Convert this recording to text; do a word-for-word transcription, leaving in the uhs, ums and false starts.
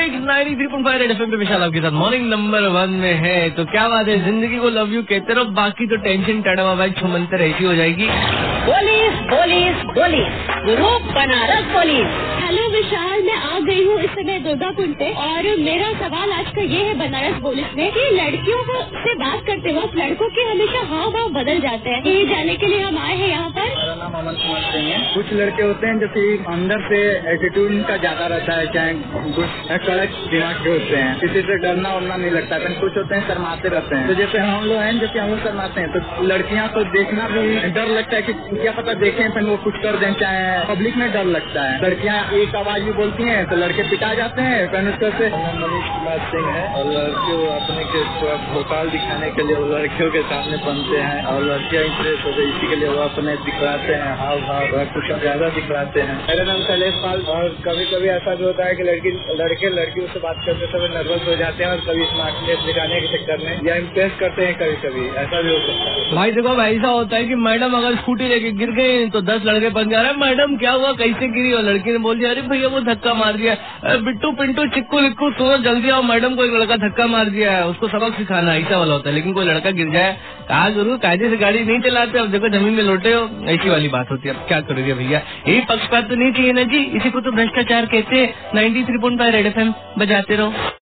Week ninety three point five red FM पे विशाल आपके साथ मॉर्निंग नंबर वन में है। तो क्या बात है, जिंदगी को लव यू कहते रहो, बाकी तो टेंशन टड़वा भाई छुमंतर ऐसी हो जाएगी। Police police police group Banaras police. Hello Vishal, मैं आ गई हूँ इस समय दुर्गा कुंड पे और मेरा सवाल आज का ये है बनारस पुलिस में कि लड़कियों को से बात करते वक्त लड़कों के हमेशा हाव भाव बदल जाते हैं। ये जाने के लिए हम आए हैं यहाँ पर। मेरा नाम अमन कुमार सिंह है। कुछ लड़के होते हैं जो कि अंदर से एटीट्यूड इनका ज्यादा रहता है, चाहे कुछ कड़क दिमाग के होते हैं, किसी से डरना उड़ना नहीं लगता है। कुछ होते हैं शर्माते रहते हैं, तो जैसे हम लोग हैं जो कि हम लोग शर्माते हैं, तो लड़कियां को देखना भी डर लगता है कि क्या पता देखें फिर वो कुछ कर दें, चाहे पब्लिक में डर लगता है। लड़कियां एक आवाज भी बोलती हैं तो लड़के पिटा जाते हैं। उससे मनीष कुमार सिंह है और लड़कियों अपने के प्रोफाइल दिखाने के लिए वो लड़कियों के सामने बनते हैं और लड़कियां इंप्रेस हो गई, इसी के लिए वो अपने दिखलाते हैं, हाव भाव कुछ ज्यादा दिखलाते हैं। मेरा नाम शैलेश पाल। और कभी कभी ऐसा भी होता है कि लड़की लड़के लड़कियों से बात करते समय नर्वस हो जाते हैं और कभी स्मार्टनेस दिखाने के चक्कर में या इम्प्रेस करते हैं, कभी कभी ऐसा भी हो सकता है। भाई देखो ऐसा होता है कि मैडम अगर स्कूटी लेके गिर गई तो दस लड़के बन जा रहे हैं, मैडम क्या हुआ, कैसे गिरी, और लड़की ने बोल दिया अरे भैया वो धक्का मार दिया। बिट्टू पिंटू चिक्कू लिक्कू सुनो जल्दी आओ, मैडम को एक लड़का धक्का मार दिया है, उसको सबक सिखाना, ऐसा वाला होता है। लेकिन कोई लड़का गिर जाए, कहा जरूर कायदे से गाड़ी नहीं चलाते, अब देखो जमीन में लौटे हो, ऐसी वाली बात होती है। अब क्या करोगे भैया, यही पक्षपात तो नहीं चाहिए ना जी, इसी को तो भ्रष्टाचार कहते हैं। Ninety three point five red FM बजाते रहो।